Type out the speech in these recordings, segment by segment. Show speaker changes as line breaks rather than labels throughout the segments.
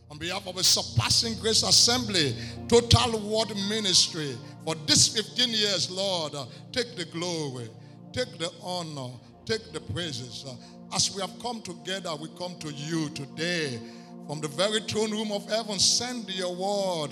on behalf of a Surpassing Grace Assembly, Total Word Ministry, for this 15 years, Lord, take the glory, take the honor, take the praises. As we have come together, we come to you today. From the very throne room of heaven, send your word.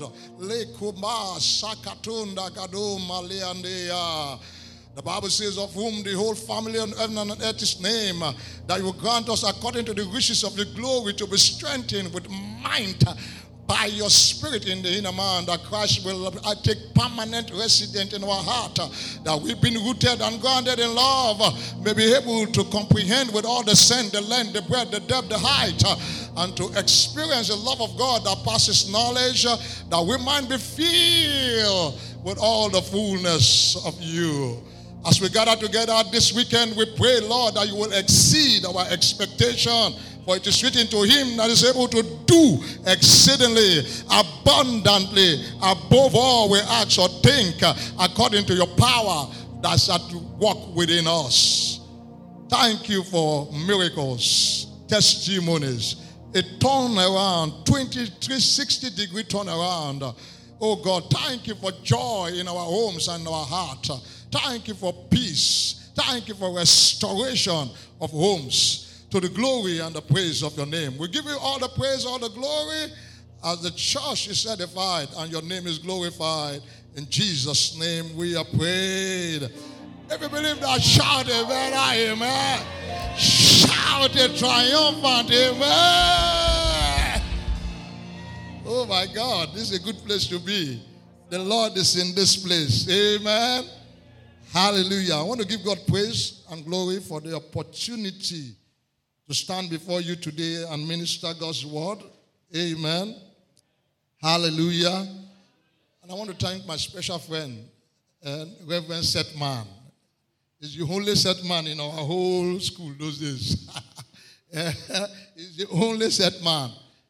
The Bible says, of whom the whole family on heaven and on earth is named, that you will grant us according to the riches of your glory to be strengthened with might by your spirit in the inner man, that Christ will take permanent residence in our heart, that we've been rooted and grounded in love, may be able to comprehend with all the sense, the length, the breadth, the depth, the height, and to experience the love of God that passes knowledge, that we might be filled with all the fullness of you. As we gather together this weekend, we pray, Lord, that you will exceed our expectation. For it is written, to him that is able to do exceedingly, abundantly, above all we ask or think, according to your power that's at work within us. Thank you for miracles, testimonies, a turnaround, 360-degree turnaround. Oh God, thank you for joy in our homes and our heart. Thank you for peace. Thank you for restoration of homes, to the glory and the praise of your name. We give you all the praise, all the glory, as the church is edified and your name is glorified. In Jesus' name we are prayed. If you believe that, shout amen, amen. Shout a triumphant amen. Oh my God, this is a good place to be. The Lord is in this place. Amen. Hallelujah. I want to give God praise and glory for the opportunity to stand before you today and minister God's word. Amen. Hallelujah. And I want to thank my special friend, Reverend Setman. He's the only Setman in our whole school those days. He's the only Setman.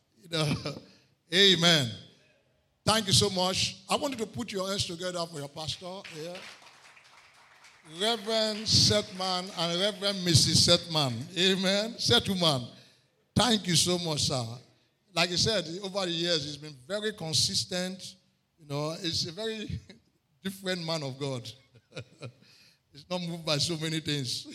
Amen. Thank you so much. I want you to put your hands together for your pastor here. Reverend Setman and Reverend Mrs. Setman. Amen. Setman. Thank you so much, sir. Like I said, over the years, he's been very consistent. You know, he's a very different man of God. He's not moved by so many things.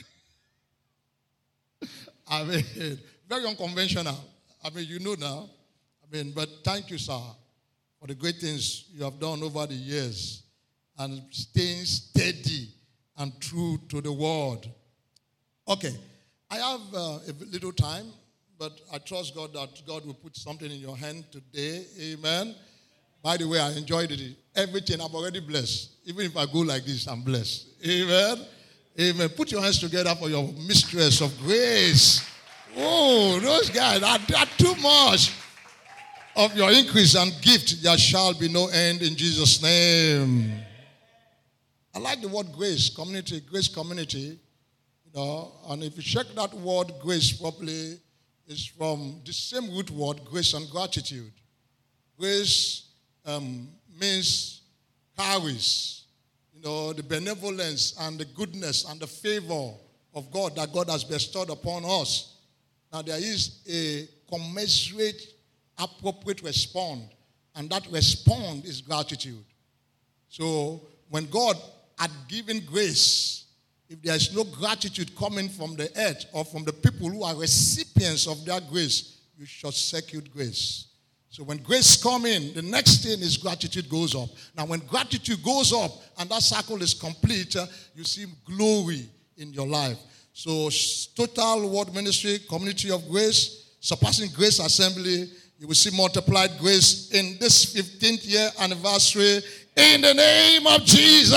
I mean, very unconventional. I mean, you know now. I mean, but thank you, sir, for the great things you have done over the years and staying steady and true to the word. Okay, I have a little time, but I trust God that God will put something in your hand today. Amen. By the way, I enjoyed it. Everything, I'm already blessed. Even if I go like this, I'm blessed. Amen. Amen. Put your hands together for your mistress of grace. Oh, those guys are too much. Of your increase and gift, there shall be no end in Jesus' name. I like the word grace community, you know, and if you check that word grace properly, it's from the same root word, grace and gratitude. Grace means carries, you know, the benevolence and the goodness and the favor of God that God has bestowed upon us. Now there is a commensurate, appropriate response, and that response is gratitude. So when God had given grace, if there is no gratitude coming from the earth or from the people who are recipients of that grace, you short circuit grace. So when grace comes in, the next thing is gratitude goes up. Now when gratitude goes up and that circle is complete, you see glory in your life. So Total Word Ministry, Community of Grace, Surpassing Grace Assembly, you will see multiplied grace in this 15th year anniversary in the name of Jesus.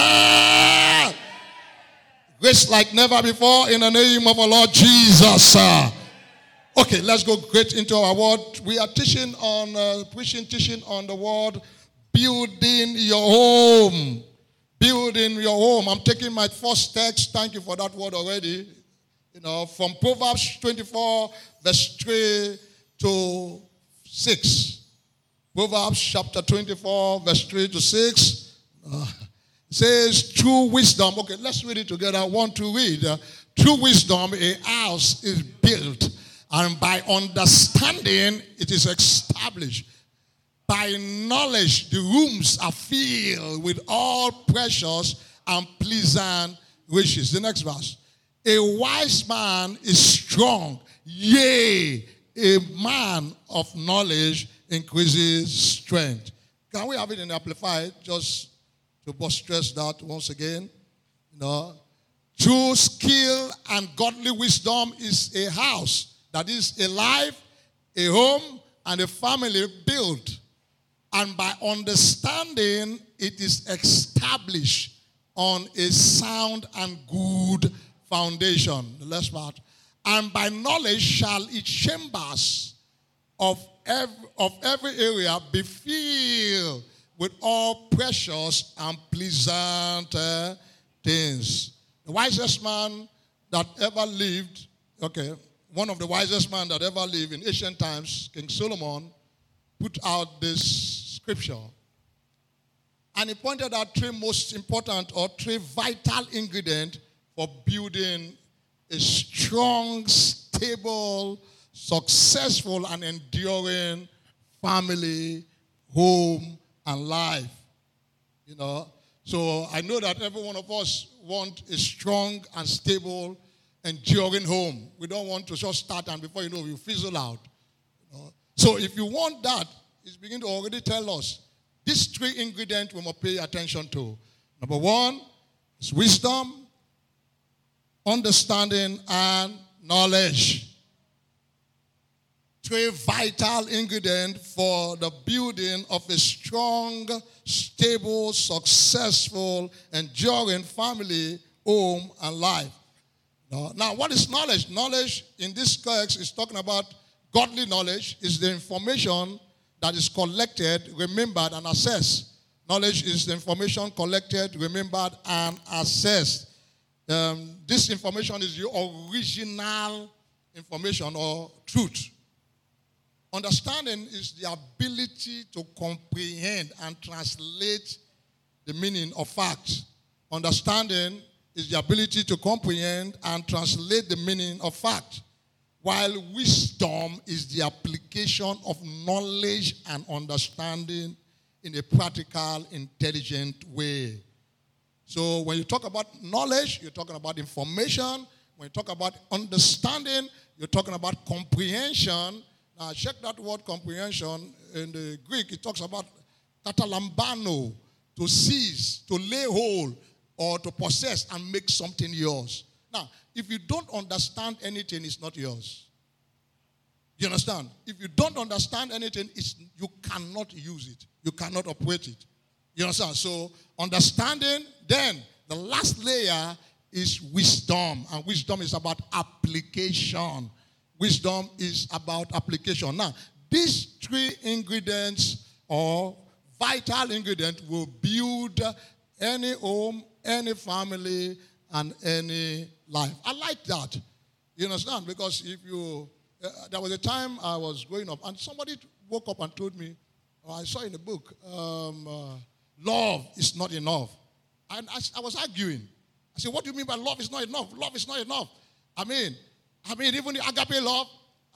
Grace like never before in the name of our Lord Jesus. Okay, let's go straight into our word. We are teaching on, teaching on the word, building your home. Building your home. I'm taking my first text. Thank you for that word already. You know, from Proverbs 24, verse 3 to 6. Proverbs chapter 24, verse 3 to 6. Says, true wisdom. Okay, let's read it together. I want to read. True wisdom, a house is built, And by understanding, it is established. By knowledge, the rooms are filled with all precious and pleasant riches. The next verse. A wise man is strong, yea, a man of knowledge increases strength. Can we have it in the Amplified just to stress that once again? True skill and godly wisdom is a house, that is a life, a home, and a family built. And by understanding, it is established on a sound and good foundation. The last part. And by knowledge shall its chambers of every area be filled with all precious and pleasant things. The wisest man that ever lived, one of the wisest men that ever lived in ancient times, King Solomon, put out this scripture. And he pointed out three most important or three vital ingredients for building a strong, stable, successful, and enduring family, home, and life. So I know that every one of us want a strong and stable, enduring home. We don't want to just start and before you know, you fizzle out. So if you want that, it's beginning to already tell us these three ingredients we must pay attention to. Number one is wisdom, understanding, and knowledge. Three vital ingredients for the building of a strong, stable, successful, enduring family, home, and life. Now, what is knowledge? Knowledge in this text is talking about godly knowledge. Is the information that is collected, remembered, and assessed. Knowledge is the information collected, remembered, and assessed. This information is your original information or truth. Understanding is the ability to comprehend and translate the meaning of facts. Understanding is the ability to comprehend and translate the meaning of fact. While wisdom is the application of knowledge and understanding in a practical, intelligent way. So when you talk about knowledge, you're talking about information. When you talk about understanding, you're talking about comprehension. Now, check that word comprehension. In the Greek, it talks about katalambano, to seize, to lay hold, or to possess and make something yours. Now, if you don't understand anything, it's not yours. You understand? If you don't understand anything, you cannot use it. You cannot operate it. You understand? So, understanding, then the last layer is wisdom. And wisdom is about application. Wisdom is about application. Now, these three ingredients or vital ingredients will build any home, any family, and any life. I like that. You understand? Because if you, there was a time I was growing up, and somebody woke up and told me, I saw in the book, love is not enough. And I was arguing. I said, what do you mean by love is not enough? Love is not enough. I mean, even the agape love.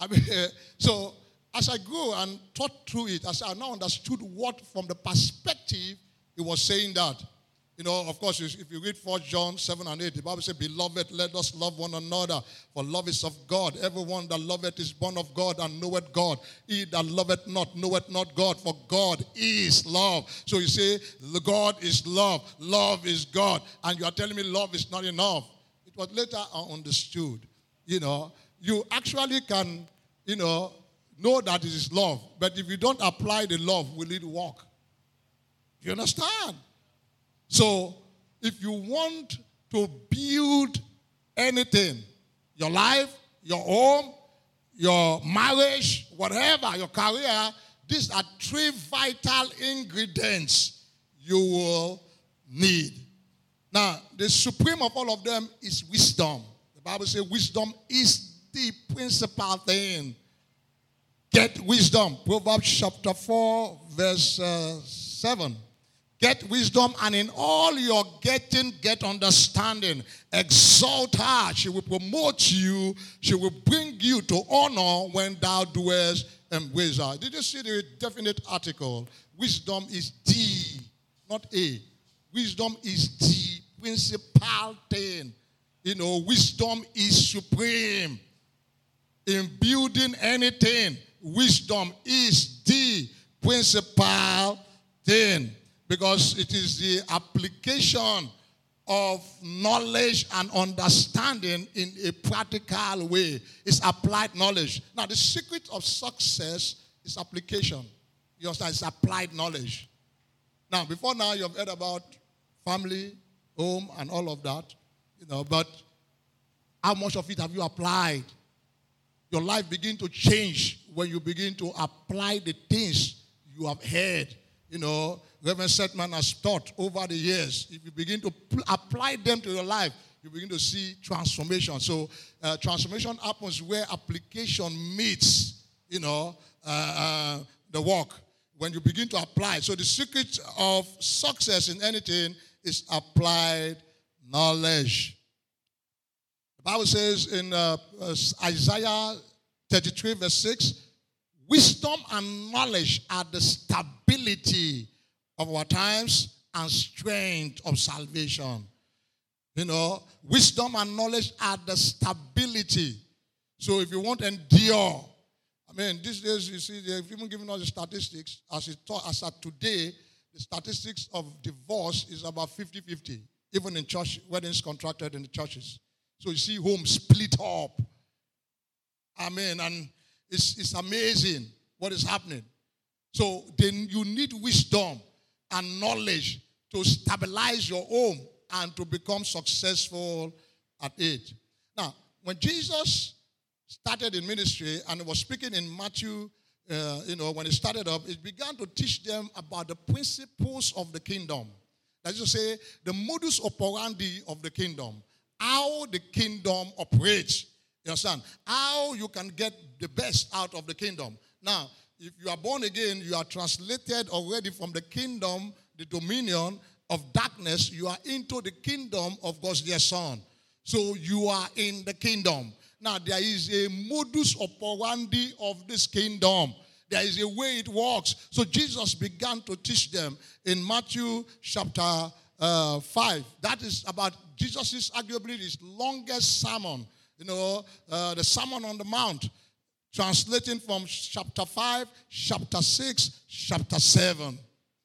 So as I grew and thought through it, I now understood what, from the perspective, it was saying that. Of course, if you read 1 John 7 and 8, the Bible says, beloved, let us love one another, for love is of God. Everyone that loveth is born of God and knoweth God. He that loveth not knoweth not God, for God is love. So you say, God is love. Love is God. And you are telling me love is not enough. It was later I understood. You actually can, know that it is love. But if you don't apply the love, will it work? You understand? So, if you want to build anything, your life, your home, your marriage, whatever, your career, these are three vital ingredients you will need. Now, the supreme of all of them is wisdom. The Bible says wisdom is the principal thing. Get wisdom. Proverbs chapter 4, verse 7. Get wisdom, and in all your getting, get understanding. Exalt her. She will promote you. She will bring you to honor when thou doest embrace her. Did you see the definite article? Wisdom is the, not a. Wisdom is the principal thing. Wisdom is supreme. In building anything, wisdom is the principal thing. Because it is the application of knowledge and understanding in a practical way. It's applied knowledge. Now, the secret of success is application. You understand? It's applied knowledge. Now, before now, you have heard about family, home, and all of that. But how much of it have you applied? Your life begins to change when you begin to apply the things you have heard. Reverend Setman has taught over the years. If you begin to apply them to your life, you begin to see transformation. So transformation happens where application meets, the work. When you begin to apply. So the secret of success in anything is applied knowledge. The Bible says in Isaiah 33 verse 6, wisdom and knowledge are the stability of our times and strength of salvation. Wisdom and knowledge are the stability. So if you want to endure, these days, you see, they've even given us the statistics. As at today, the statistics of divorce is about 50-50, even in church, weddings contracted in the churches. So you see homes split up. And it's amazing what is happening. So then you need wisdom and knowledge to stabilize your home and to become successful at it. Now, when Jesus started in ministry and was speaking in Matthew, when he started up, he began to teach them about the principles of the kingdom. That is to say, the modus operandi of the kingdom, how the kingdom operates. You understand? How you can get the best out of the kingdom. Now, if you are born again, you are translated already from the kingdom, the dominion of darkness. You are into the kingdom of God's dear Son. So you are in the kingdom. Now, there is a modus operandi of this kingdom. There is a way it works. So Jesus began to teach them in Matthew chapter 5. That is about Jesus' arguably his longest sermon. The Sermon on the Mount. Translating from chapter 5, chapter 6, chapter 7.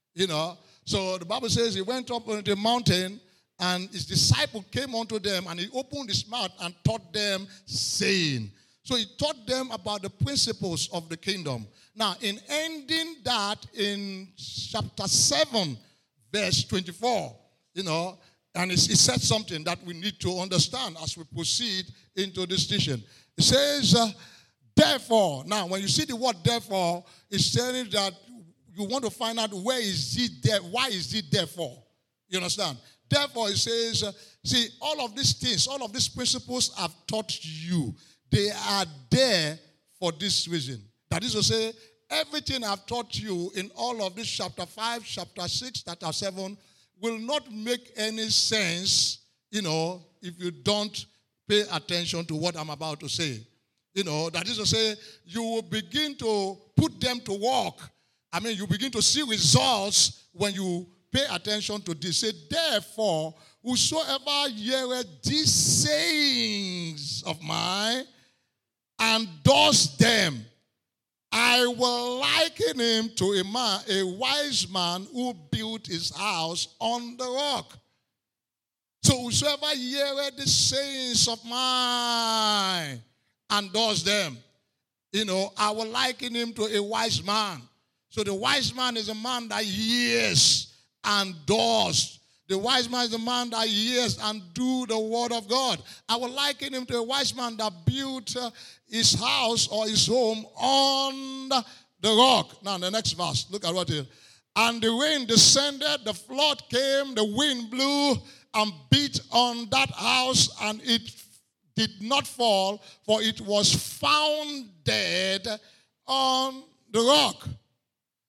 So the Bible says he went up on the mountain and his disciple came unto them and he opened his mouth and taught them, saying. So he taught them about the principles of the kingdom. Now, in ending that in chapter 7, verse 24, and he said something that we need to understand as we proceed into this teaching. It says, therefore, now when you see the word therefore, it's saying that you want to find out where is it there, why is it therefore? You understand? Therefore, it says, see, all of these things, all of these principles I've taught you, they are there for this reason. That is to say, everything I've taught you in all of this chapter 5, chapter 6, chapter 7 will not make any sense, if you don't pay attention to what I'm about to say. That is to say, you will begin to put them to work. You begin to see results when you pay attention to this. Say, therefore, whosoever heareth these sayings of mine and does them, I will liken him to a wise man who built his house on the rock. So whosoever heareth the sayings of mine and does them, I will liken him to a wise man. So the wise man is a man that hears and does. The wise man is the man that hears and do the word of God. I will liken him to a wise man that built his house or his home on the rock. Now, the next verse, look at what it is. And the rain descended, the flood came, the wind blew and beat on that house, and it did not fall, for it was founded on the rock.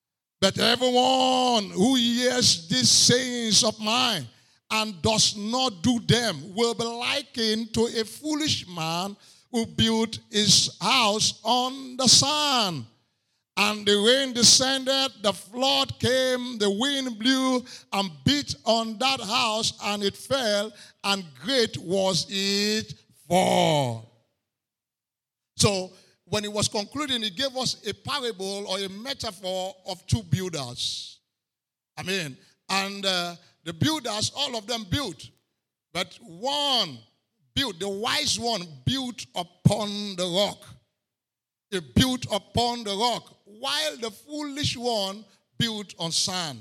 But everyone who hears these sayings of mine and does not do them will be likened to a foolish man who built his house on the sand. And the rain descended, the flood came, the wind blew and beat on that house, and it fell, and great was its fall. So, when he was concluding, he gave us a parable or a metaphor of two builders. And the builders, all of them built. But one built, the wise one built upon the rock. He built upon the rock, while the foolish one built on sand.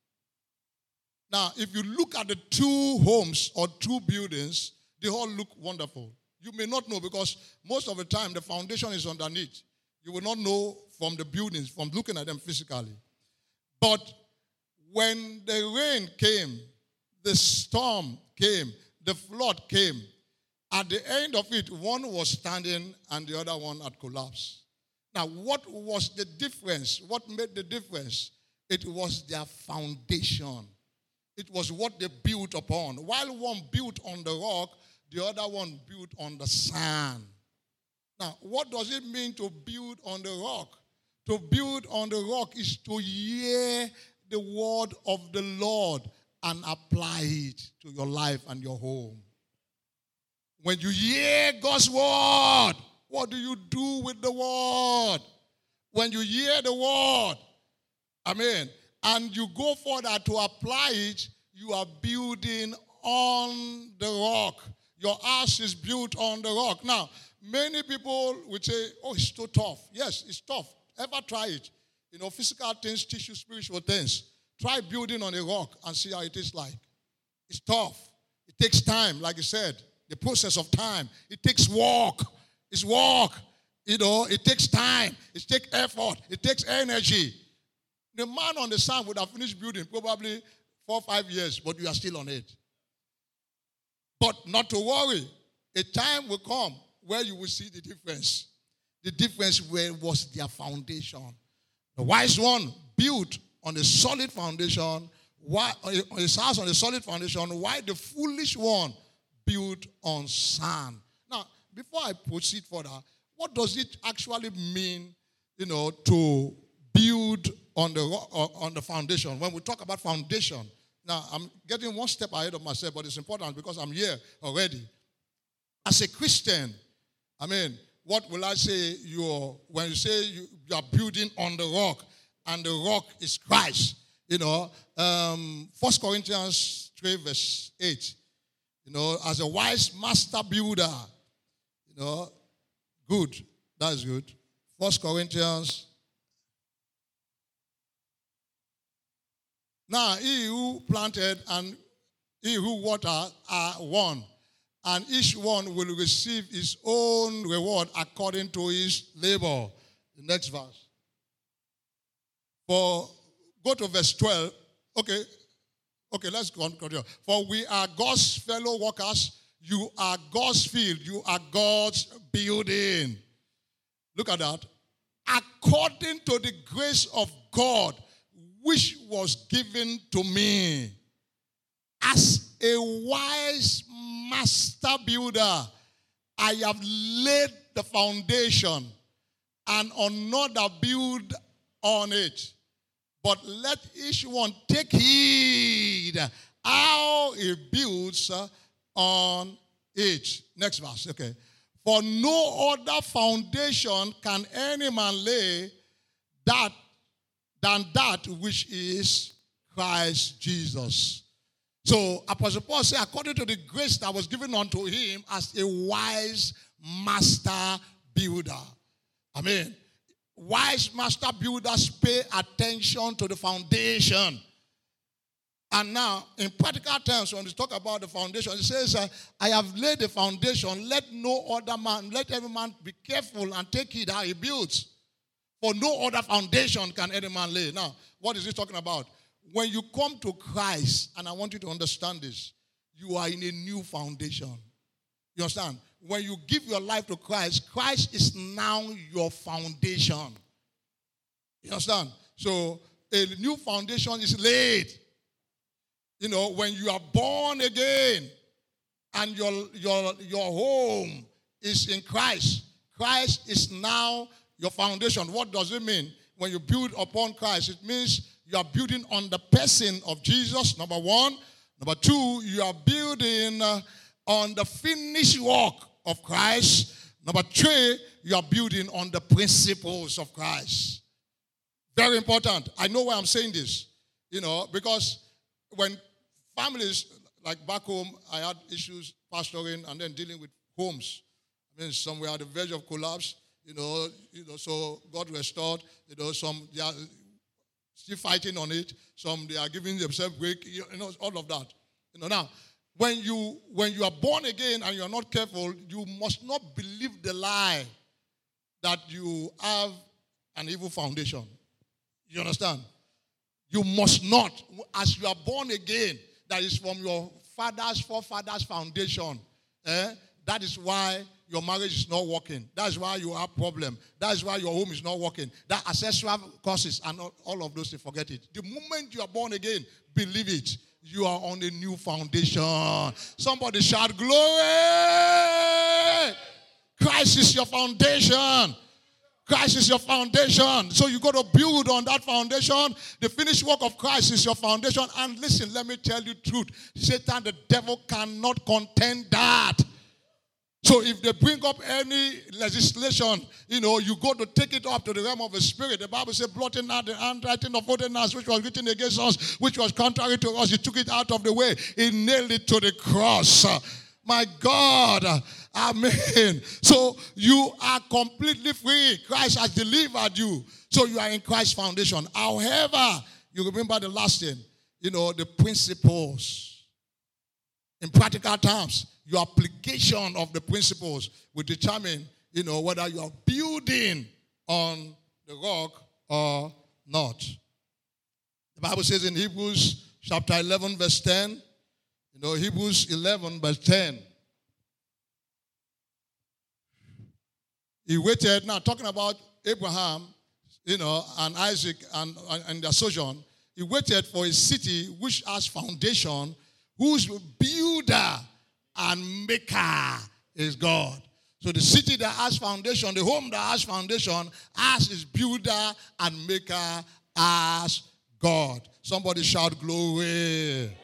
Now, if you look at the two homes or two buildings, they all look wonderful. You may not know because most of the time the foundation is underneath. You will not know from the buildings, from looking at them physically. But when the rain came, the storm came, the flood came, at the end of it, one was standing and the other one had collapsed. Now, what was the difference? What made the difference? It was their foundation. It was what they built upon. While one built on the rock, the other one built on the sand. Now, what does it mean to build on the rock? To build on the rock is to hear the word of the Lord and apply it to your life and your home. When you hear God's word, what do you do with the word? When you hear the word, and you go further to apply it, you are building on the rock. Your house is built on the rock. Now, many people would say, oh, it's too tough. Yes, it's tough. Ever try it? Physical things teach you spiritual things. Try building on a rock and see how it is like. It's tough. It takes time, like you said. The process of time. It takes work. It's work. It takes time. It takes effort. It takes energy. The man on the sand would have finished building probably 4 or 5 years, but you are still on it. But not to worry. A time will come where you will see the difference. The difference where was their foundation. The wise one built on a solid foundation, his house on a solid foundation, while the foolish one built on sand. Now, before I proceed further, what does it actually mean, to build on the foundation? When we talk about foundation, now I'm getting one step ahead of myself, but it's important because I'm here already. As a Christian, what will I say? When you say you are building on the rock, and the rock is Christ. 1 Corinthians 3 verse 8. As a wise master builder, good. That's good. 1 Corinthians. Now, he who planted and he who watered are one, and each one will receive his own reward according to his labor. The next verse. Go to verse 12. Okay, let's continue. For we are God's fellow workers. You are God's field. You are God's building. Look at that. According to the grace of God, which was given to me as a wise master builder, I have laid the foundation, and another build on it. But let each one take heed how he builds on it. Next verse, okay. For no other foundation can any man lay than that which is Christ Jesus. So Apostle Paul said, according to the grace that was given unto him as a wise master builder. Wise master builders pay attention to the foundation. And now, in practical terms, when we talk about the foundation, it says, I have laid the foundation, let every man be careful and take heed how he builds. For no other foundation can any man lay. Now, what is he talking about? When you come to Christ, and I want you to understand this, you are in a new foundation. You understand? When you give your life to Christ, Christ is now your foundation. You understand? So, a new foundation is laid. You know, when you are born again and your home is in Christ, Christ is now your foundation. What does it mean? When you build upon Christ, it means you are building on the person of Jesus, number one. Number two, you are building on the finished work of Christ. Number three, you are building on the principles of Christ. Very important. I know why I'm saying this. You know, because when families, like back home, I had issues pastoring and then dealing with homes. I mean, some were at the verge of collapse, you know, so God restored, some they are still fighting on it, some they are giving themselves break, all of that. Now, when you are born again and you are not careful, you must not believe the lie that you have an evil foundation. You understand? You must not. As you are born again, that is from your forefathers' foundation. That is why your marriage is not working. That is why you have problem. That is why your home is not working. That ancestral causes and all of those things, forget it. The moment you are born again, believe it. You are on a new foundation. Somebody shout, glory! Christ is your foundation. Christ is your foundation. So you got to build on that foundation. The finished work of Christ is your foundation. And listen, let me tell you the truth. Satan, the devil, cannot contend that. So if they bring up any legislation, you go to take it up to the realm of the spirit. The Bible says, blotting out the handwriting of ordinance which was written against us, which was contrary to us. He took it out of the way. He nailed it to the cross. My God. Amen. So you are completely free. Christ has delivered you. So you are in Christ's foundation. However, you remember the last thing, the principles. In practical terms, your application of the principles will determine, whether you are building on the rock or not. The Bible says in Hebrews chapter 11, verse 10, Hebrews 11, verse 10. He waited, now talking about Abraham, and Isaac and their sojourn. He waited for a city which has foundation, whose builder and maker is God. So the city that has foundation, the home that has foundation, has its builder and maker as God. Somebody shout glory.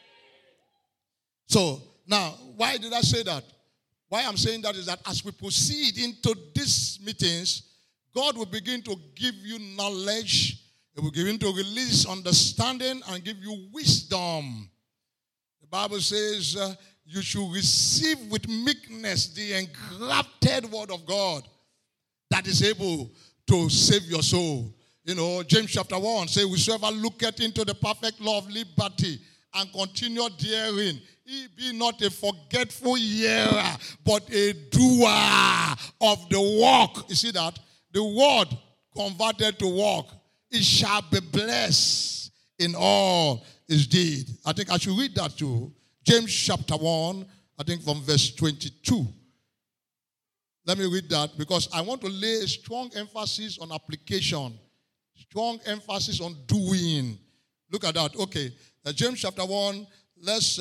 So now, why did I say that? Why I'm saying that is that as we proceed into these meetings, God will begin to give you knowledge. He will begin to release understanding and give you wisdom. The Bible says you should receive with meekness the engrafted word of God that is able to save your soul. James chapter 1 says, whosoever looketh into the perfect law of liberty and continue therein, he be not a forgetful hearer, but a doer of the work. You see that? The word converted to work. It shall be blessed in all his deed. I think I should read that too. James chapter 1, I think from verse 22. Let me read that because I want to lay a strong emphasis on application. Strong emphasis on doing. Look at that. Okay. James chapter 1, let's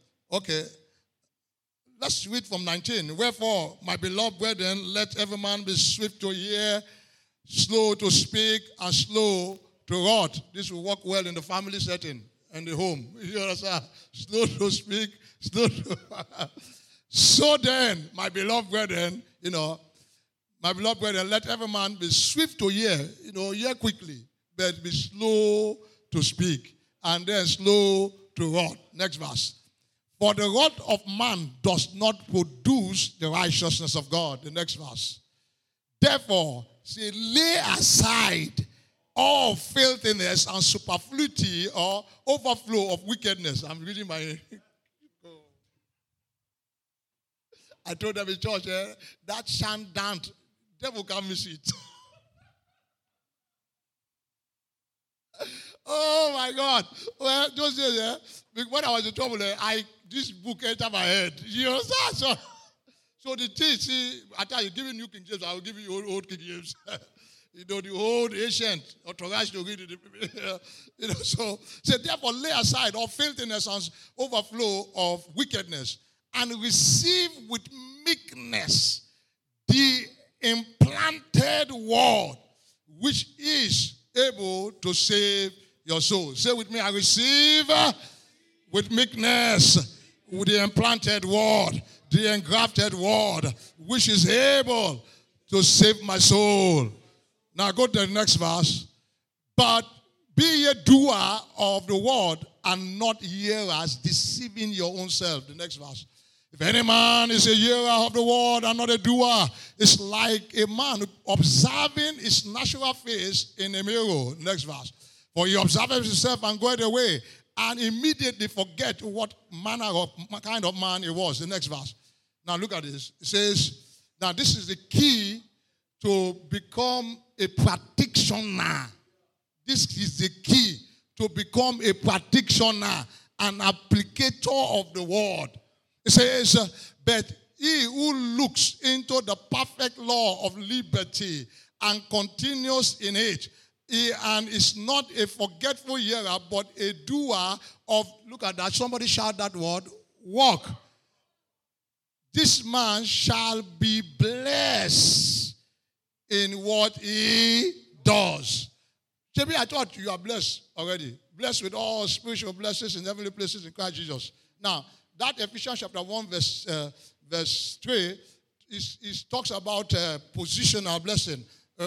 read from 19. Wherefore, my beloved brethren, let every man be swift to hear, slow to speak, and slow to wrath. This will work well in the family setting and the home. You understand? Slow to speak, slow to... So then, my beloved brethren, let every man be swift to hear, hear quickly, but be slow to speak, and then slow to wrath. Next verse. For the wrath of man does not produce the righteousness of God. The next verse. Therefore, say, lay aside all filthiness and superfluity or overflow of wickedness. I'm reading my... I told them in church, that shandant, devil can't miss it. Oh my God. Well, those days, when I was in trouble, this book entered my head. You understand? So the thing, see, I tell you, giving New King James, I will give you old King James. the old ancient authorized to read it. So therefore lay aside all filthiness and overflow of wickedness and receive with meekness the implanted word which is able to save your soul. Say with me, I receive with meekness with the implanted word, the engrafted word, which is able to save my soul. Now go to the next verse. But be ye doer of the word and not hearers, deceiving your own self. The next verse. If any man is a hearer of the word and not a doer, it's like a man observing his natural face in a mirror. Next verse. For he observes himself and goeth away, and immediately forget what kind of man he was. The next verse. Now look at this. It says, now this is the key to become a practitioner. This is the key to become a practitioner, an applicator of the word. It says, but he who looks into the perfect law of liberty and continues in it, and is not a forgetful hearer, but a doer of, look at that, somebody shout that word, work. This man shall be blessed in what he does. JB, I thought you are blessed already. Blessed with all spiritual blessings in heavenly places in Christ Jesus. Now, that Ephesians chapter 1 verse 3 talks about positional blessing.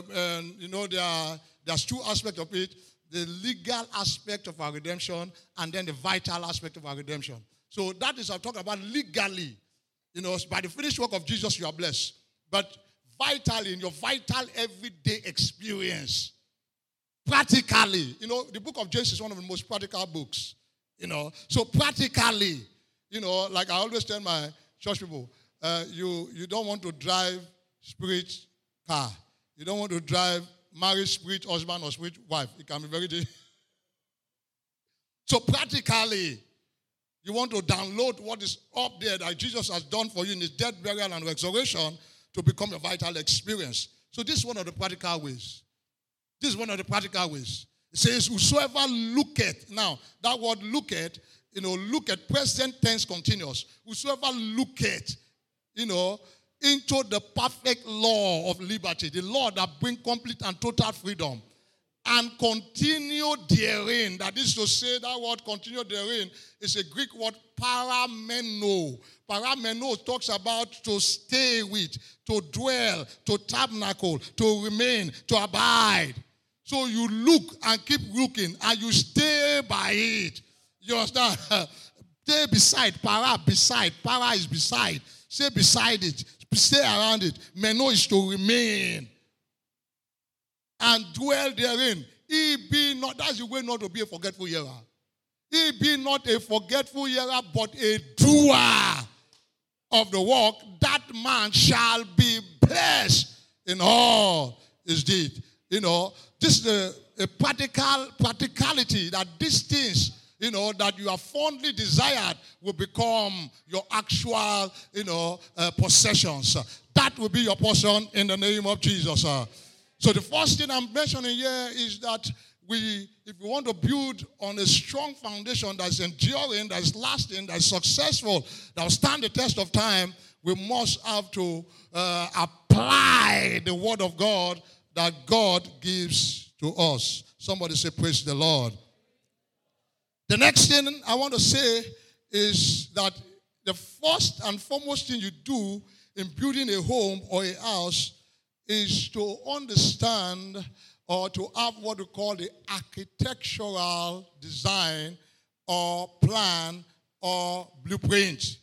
There's two aspects of it. The legal aspect of our redemption and then the vital aspect of our redemption. So that is, I'm talking about legally. By the finished work of Jesus, you are blessed. But vitally, in your vital everyday experience, practically, the book of James is one of the most practical books. So practically, like I always tell my church people, you don't want to drive spirit car. You don't want to drive married spirit husband or spirit wife. It can be very difficult. So practically, you want to download what is up there that Jesus has done for you in his death, burial, and resurrection to become a vital experience. So this is one of the practical ways. This is one of the practical ways. It says, whosoever looketh. Now, that word looketh, look at present tense continuous. Whosoever looketh, into the perfect law of liberty, the law that brings complete and total freedom, and continue therein. That is to say, that word continue therein is a Greek word parameno. Parameno talks about to stay with, to dwell, to tabernacle, to remain, to abide. So you look and keep looking and you stay by it. You understand? Stay beside. Para is beside. Stay beside it. Stay around it. Meno is to remain. And dwell therein. He be not, that's the way not to be a forgetful hearer. He be not a forgetful hearer, but a doer of the work. That man shall be blessed in all his deed. This is a practicality that these things, that you have fondly desired will become your actual, possessions. That will be your portion in the name of Jesus. So the first thing I'm mentioning here is that if we want to build on a strong foundation that's enduring, that's lasting, that's successful, that will stand the test of time, we must have to apply the word of God that God gives to us. Somebody say, praise the Lord. The next thing I want to say is that the first and foremost thing you do in building a home or a house is to understand or to have what we call the architectural design or plan or blueprint.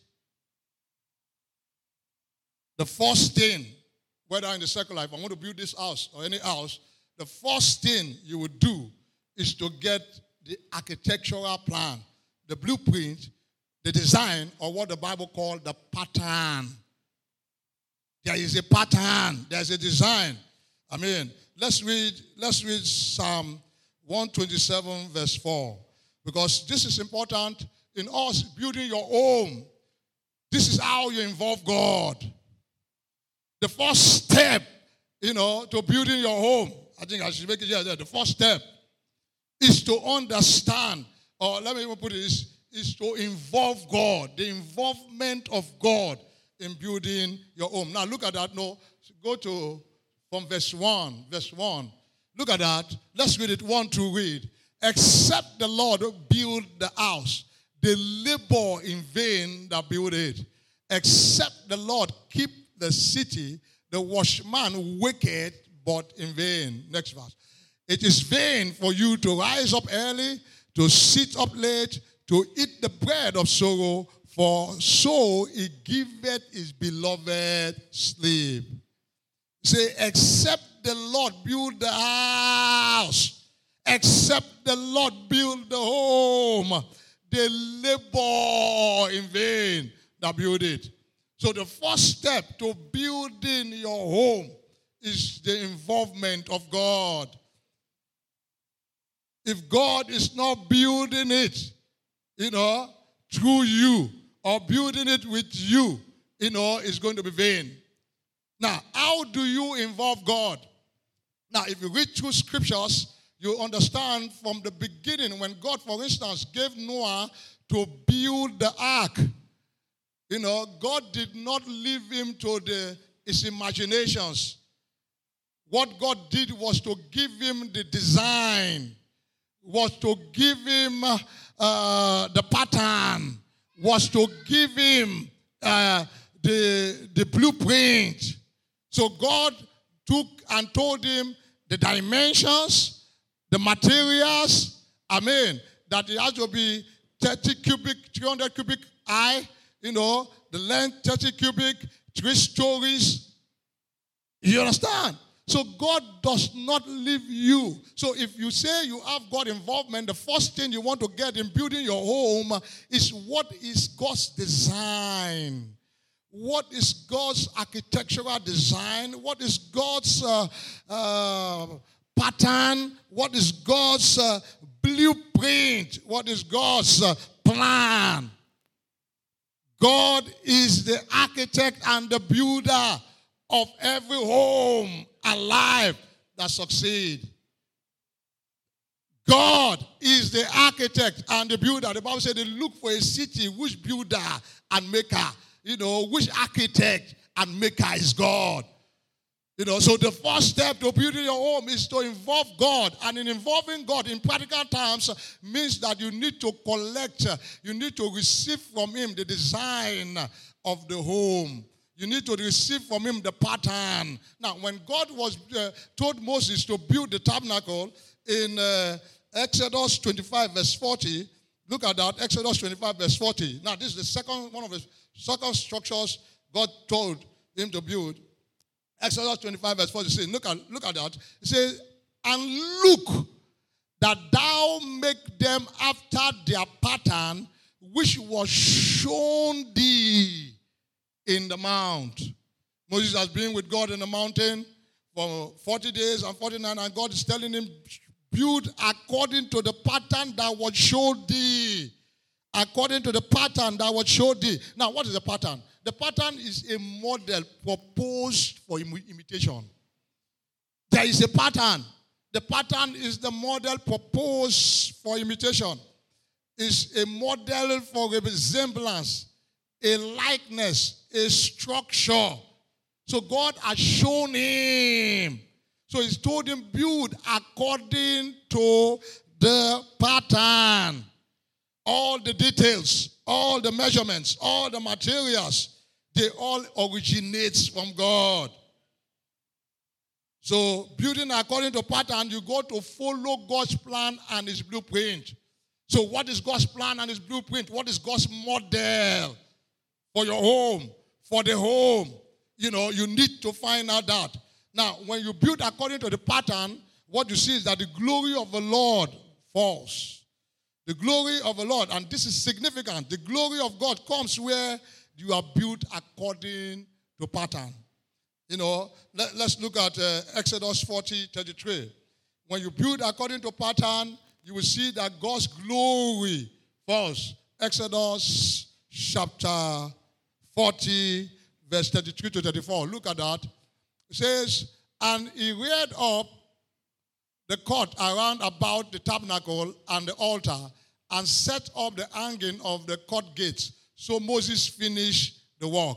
The first thing, whether in the secular life, I want to build this house or any house, the first thing you would do is to get the architectural plan, the blueprint, the design, or what the Bible calls the pattern. There is a pattern. There's a design. Let's read Psalm 127 verse 4. Because this is important in us building your home. This is how you involve God. The first step, to building your home. I think I should make it here. The first step is to understand, or let me even put it, is to involve God, the involvement of God in building your home. Now look at that. No, go to from verse 1. Verse 1. Look at that. Let's read it. 1 to read. Except the Lord build the house, they labor in vain that build it. Except the Lord keep the city, the watchman waketh but in vain. Next verse. It is vain for you to rise up early, to sit up late, to eat the bread of sorrow, for so he giveth his beloved sleep. Say, except the Lord build the house, except the Lord build the home, they labor in vain that build it. So the first step to building your home is the involvement of God. If God is not building it, through you, or building it with you, it's going to be vain. Now, how do you involve God? Now, if you read through scriptures, you understand from the beginning when God, for instance, gave Noah to build the ark. God did not leave him to his imaginations. What God did was to give him the design, was to give him the pattern, was to give him the blueprint. So God took and told him the dimensions, the materials, that it has to be 30 cubic, 300 cubic high, the length 30 cubic, 3 stories. You understand? So God does not leave you. So if you say you have God involvement, the first thing you want to get in building your home is what is God's design? What is God's architectural design? What is God's pattern? What is God's blueprint? What is God's plan? God is the architect and the builder of every home alive that succeed. God is the architect and the builder. The Bible said they look for a city which builder and maker, which architect and maker is God. So the first step to building your home is to involve God. And in involving God, in practical terms, means that you need to collect, you need to receive from him the design of the home. You need to receive from him the pattern. Now, when God was told Moses to build the tabernacle in Exodus 25, verse 40, look at that, Exodus 25, verse 40. Now, this is one of the second structures God told him to build. Exodus 25, verse 40 says, look at that. It says, and look that thou make them after their pattern, which was shown thee in the mount. Moses has been with God in the mountain for 40 days and 49, and God is telling him, build according to the pattern that was showed thee. According to the pattern that was showed thee. Now, what is the pattern? The pattern is a model proposed for imitation. There is a pattern. The pattern is the model proposed for imitation. It's a model for resemblance, a likeness, a structure. So God has shown him. So he's told him, build according to the pattern. All the details, all the measurements, all the materials, they all originate from God. So building according to pattern, you go to follow God's plan and his blueprint. So what is God's plan and his blueprint? What is God's model for your home, for the home? You need to find out that. Now, when you build according to the pattern, what you see is that the glory of the Lord falls. The glory of the Lord, and this is significant, the glory of God comes where you are built according to pattern. Let's look at Exodus 40:33. When you build according to pattern, you will see that God's glory falls. Exodus chapter 40, verse 33 to 34. Look at that. It says, and he reared up the court around about the tabernacle and the altar and set up the hanging of the court gates. So Moses finished the work.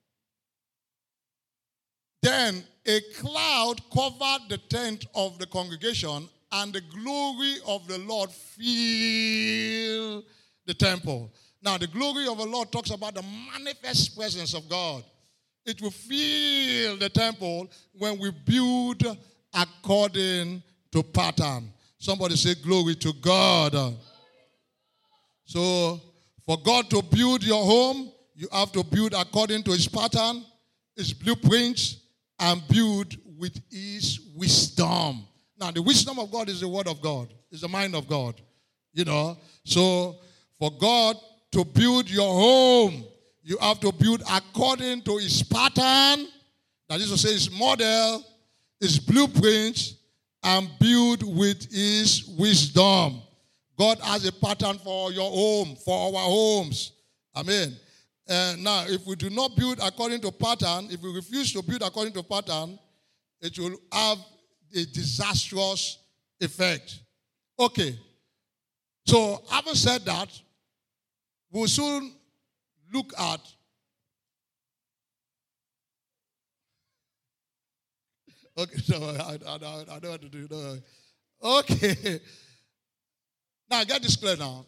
Then a cloud covered the tent of the congregation, and the glory of the Lord filled the temple. Now, the glory of the Lord talks about the manifest presence of God. It will fill the temple when we build according to pattern. Somebody say, glory to God. So, for God to build your home, you have to build according to his pattern, his blueprints, and build with his wisdom. Now, the wisdom of God is the word of God. It's the mind of God. So, for God to build your home, you have to build according to his pattern. That is to say, his model, his blueprints, and build with his wisdom. God has a pattern for your home, for our homes. Amen. Now, if we do not build according to pattern, if we refuse to build according to pattern, it will have a disastrous effect. Okay. So, having said that, we'll soon look at okay, no, I don't know what to do. No. Okay. Now, get this clear now.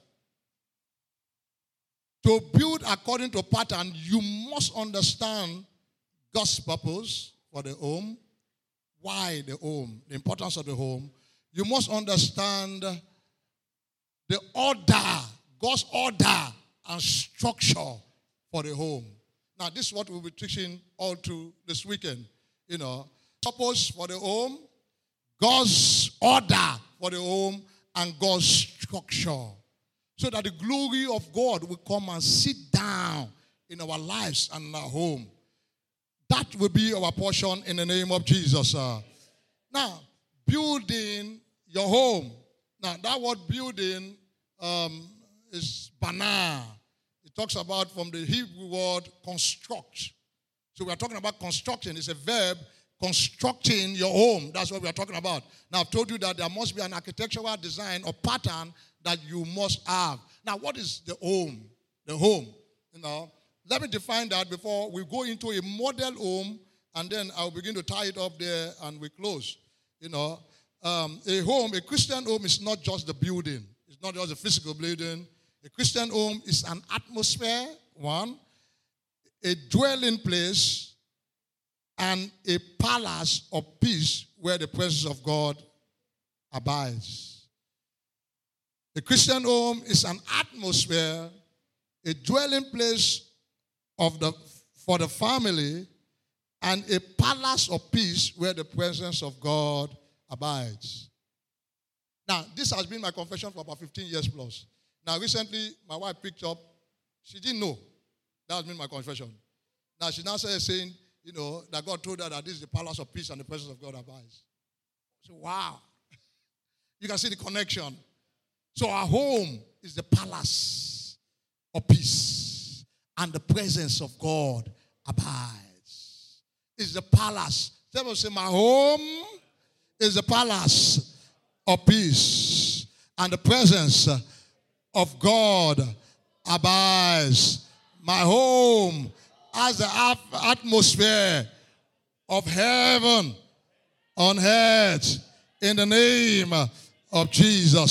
To build according to pattern, you must understand God's purpose for the home. Why the home? The importance of the home. You must understand the order, God's order and structure for the home. Now, this is what we'll be teaching all through this weekend. Purpose for the home, God's order for the home, and God's structure. So that the glory of God will come and sit down in our lives and in our home. That will be our portion in the name of Jesus. Now, building your home. Now, that word building is bana. It talks about from the Hebrew word construct. So we are talking about construction. It's a verb, constructing your home. That's what we are talking about. Now, I've told you that there must be an architectural design or pattern that you must have. Now, what is the home? The home, Let me define that before we go into a model home, and then I'll begin to tie it up there and we close. A Christian home is not just the building. It's not just a physical building. A Christian home is an atmosphere, one, a dwelling place, and a palace of peace where the presence of God abides. A Christian home is an atmosphere, a dwelling place for the family, and a palace of peace where the presence of God abides. Now, this has been my confession for about 15 years plus. Now, recently, my wife picked up. She didn't know. That has been my confession. Now, she now started saying, that God told her that this is the palace of peace and the presence of God abides. So, wow. You can see the connection. So, our home is the palace of peace and the presence of God abides. It's the palace. Someone say, my home is the palace of peace and the presence of God abides. My home has the atmosphere of heaven on earth in the name of Jesus.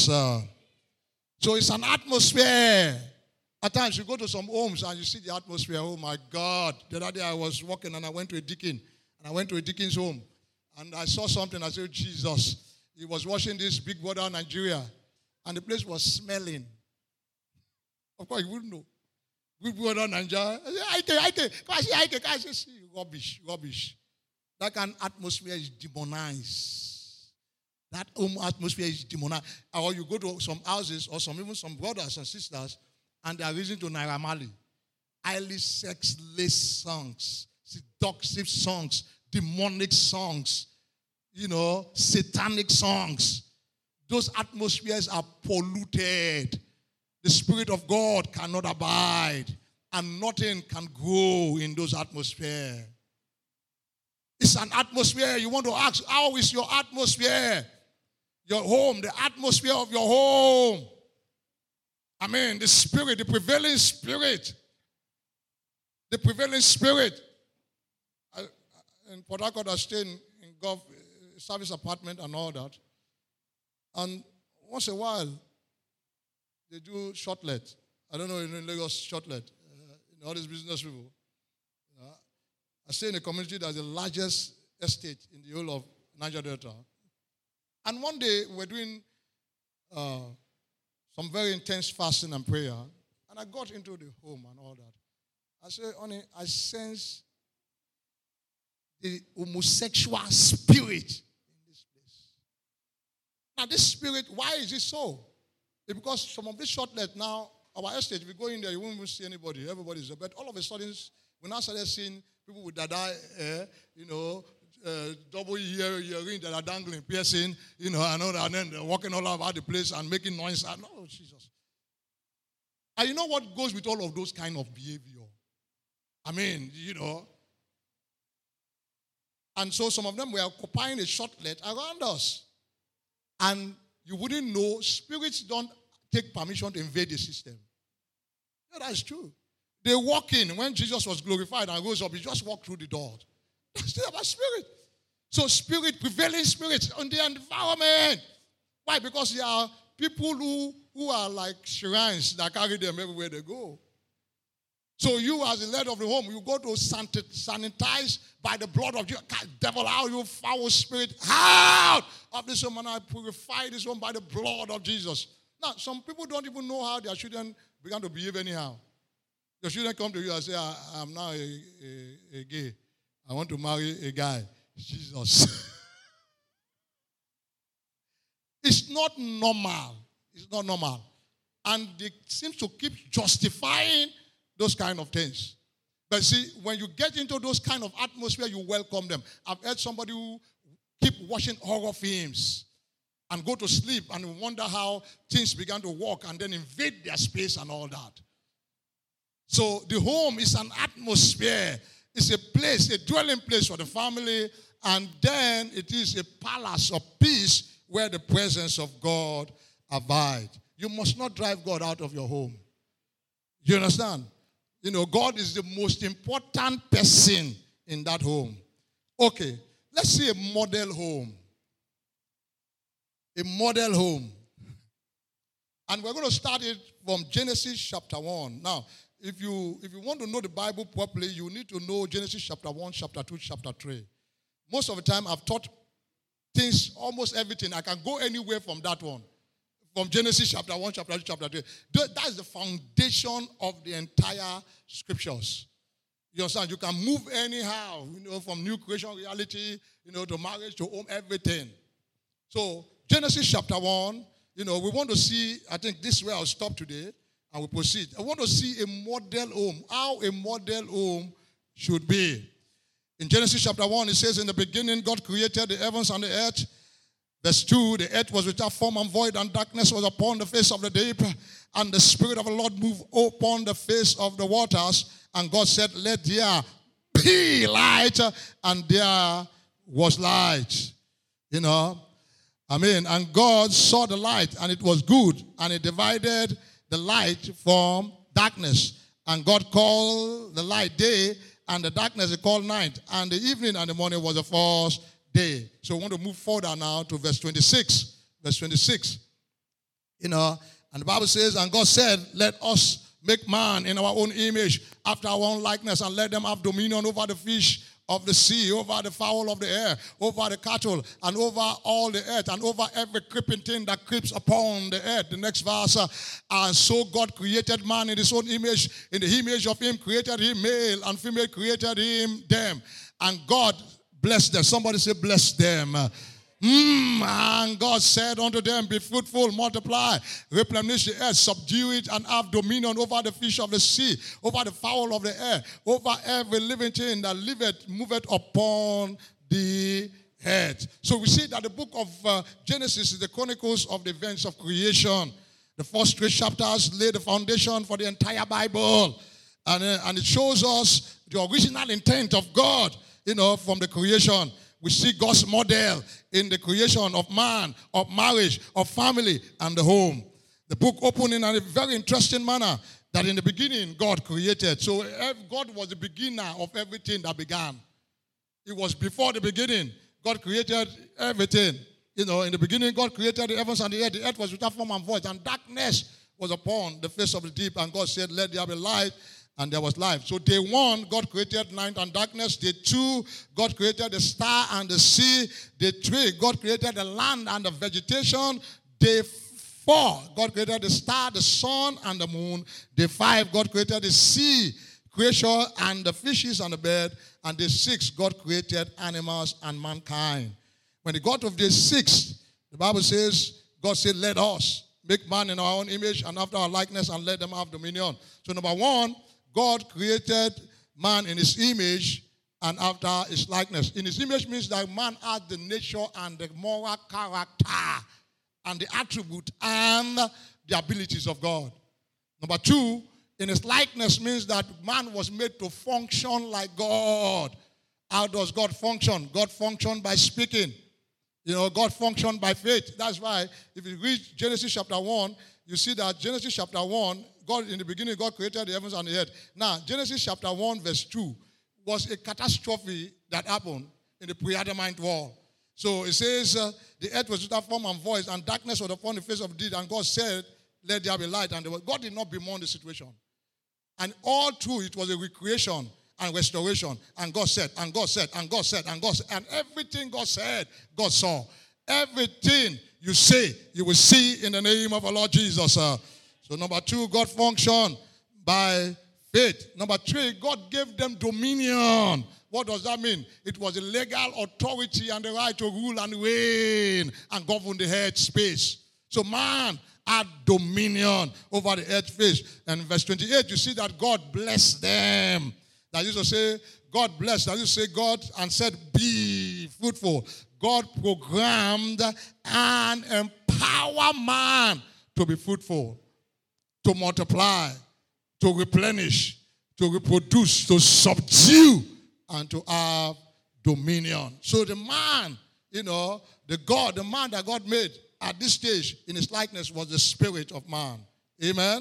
So it's an atmosphere. At times you go to some homes and you see the atmosphere. Oh my God. The other day I was walking and I went to a deacon. And I went to a deacon's home. And I saw something. I said, Jesus. He was washing this Big Brother Nigeria. And the place was smelling. Of course, you wouldn't know. Big Brother Nigeria. I say, rubbish. That kind of atmosphere is demonized. That home atmosphere is demonized. Or you go to some houses or even some brothers and sisters and they are listening to Naira Marley. Highly sex-less songs, seductive songs, demonic songs, satanic songs. Those atmospheres are polluted. The Spirit of God cannot abide, and nothing can grow in those atmospheres. It's an atmosphere. You want to ask, how is your atmosphere? Your home, the atmosphere of your home. Amen. The spirit, the prevailing spirit. The prevailing spirit. In Port Harcourt, I stayed in Gulf service apartment and all that. And once in a while, they do shortlet. I don't know in Lagos, shortlet. All these business people. I stay in a community that's the largest estate in the whole of Niger Delta. And one day, we were doing some very intense fasting and prayer. And I got into the home and all that. I said, honey, I sense the homosexual spirit in this place. Now, this spirit, why is it so? It's because some of this shortlet now, our estate, if you go in there, you won't even see anybody. Everybody's there. But all of a sudden, we now started seeing people with dada, double earring that are dangling, piercing, and all that, and then they're walking all over the place and making noise. And, oh, Jesus. And you know what goes with all of those kind of behavior? I mean, And so some of them were occupying a shortlet around us. And you wouldn't know, spirits don't take permission to invade the system. Yeah, that's true. They walk in. When Jesus was glorified and rose up, he just walked through the door. That's still about spirit. So spirit, prevailing spirits in the environment. Why? Because there are people who are like shrines that carry them everywhere they go. So you as the leader of the home, you go to sanitize by the blood of Jesus. Devil, out, you foul spirit, out of this home, and I purify this home by the blood of Jesus. Now, some people don't even know how their children began to behave anyhow. Your children come to you and say, I'm now a gay. I want to marry a guy. Jesus. It's not normal. It's not normal. And they seem to keep justifying those kind of things. But see, when you get into those kind of atmosphere, you welcome them. I've heard somebody who keep watching horror films and go to sleep and wonder how things began to work and then invade their space and all that. So the home is an atmosphere. It's a place, a dwelling place for the family, and then it is a palace of peace where the presence of God abides. You must not drive God out of your home. You understand? God is the most important person in that home. Okay, let's see a model home. A model home. And we're going to start it from Genesis chapter 1. Now, if you want to know the Bible properly, you need to know Genesis chapter 1, chapter 2, chapter 3. Most of the time, I've taught things, almost everything. I can go anywhere from that one. From Genesis chapter 1, chapter 2, chapter 3. That is the foundation of the entire scriptures. You understand? You can move anyhow, from new creation reality, to marriage, to home, everything. So, Genesis chapter 1, we want to see, I think this is where I'll stop today, and we'll proceed. I want to see a model home, how a model home should be. In Genesis chapter 1, it says, in the beginning, God created the heavens and the earth. Verse 2, the earth was without form and void, and darkness was upon the face of the deep, and the Spirit of the Lord moved upon the face of the waters. And God said, let there be light, and there was light. And God saw the light, and it was good, and it divided the light from darkness. And God called the light day, and the darkness he called night. And the evening and the morning was the first day. So we want to move further now to verse 26. Verse 26. And the Bible says, and God said, let us make man in our own image, after our own likeness, and let them have dominion over the fish of the sea, over the fowl of the air, over the cattle, and over all the earth, and over every creeping thing that creeps upon the earth. The next verse, and so God created man in his own image. In the image of him created him, male and female created him, them. And God blessed them. Somebody say, bless them. And God said unto them, be fruitful, multiply, replenish the earth, subdue it, and have dominion over the fish of the sea, over the fowl of the air, over every living thing that liveth, moveth upon the earth. So we see that the book of Genesis is the chronicles of the events of creation. The first 3 chapters lay the foundation for the entire Bible. And it shows us the original intent of God, from the creation. we see God's model in the creation of man, of marriage, of family, and the home. The book opened in a very interesting manner that in the beginning God created. So God was the beginner of everything that began. It was before the beginning. God created everything. In the beginning God created the heavens and the earth. The earth was without form and void, and darkness was upon the face of the deep. And God said, let there be light, and there was life. So day 1, God created night and darkness. Day 2, God created the star and the sea. Day 3, God created the land and the vegetation. Day 4, God created the star, the sun, and the moon. Day 5, God created the sea creation and the fishes and the bird. And day 6, God created animals and mankind. When it got to day 6, the Bible says, God said, let us make man in our own image and after our likeness, and let them have dominion. So number 1, God created man in his image and after his likeness. In his image means that man has the nature and the moral character and the attribute and the abilities of God. Number 2, in his likeness means that man was made to function like God. How does God function? God functioned by speaking. God functioned by faith. That's why if you read Genesis chapter 1, you see that Genesis chapter 1, God, in the beginning, God created the heavens and the earth. Now, Genesis chapter 1, verse 2 was a catastrophe that happened in the pre-Adamite world. So it says, the earth was without form and void, and darkness was upon the face of the deep. And God said, let there be light. And God did not bemoan the situation. And all through, it was a recreation and restoration. And God said, and God said, and God said, and God said. And everything God said, God saw. Everything you say, you will see in the name of our Lord Jesus. So number 2, God functioned by faith. Number 3, God gave them dominion. What does that mean? It was a legal authority and the right to rule and reign and govern the earth space. So man had dominion over the earth space. And in verse 28, you see that God blessed them. That used to say, God blessed. That used to say, God and said, be fruitful. God programmed and empowered man to be fruitful, to multiply, to replenish, to reproduce, to subdue, and to have dominion. So the man, the man that God made at this stage in his likeness was the spirit of man. Amen?